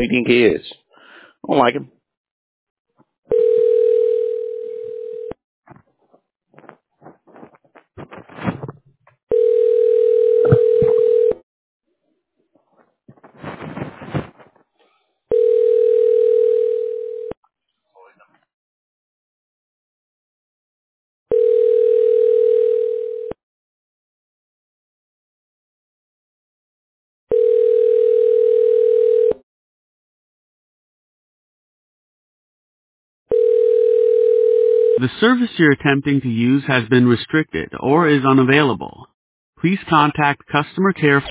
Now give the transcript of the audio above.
you think he is? I don't like him. The service you're attempting to use has been restricted or is unavailable. Please contact customer care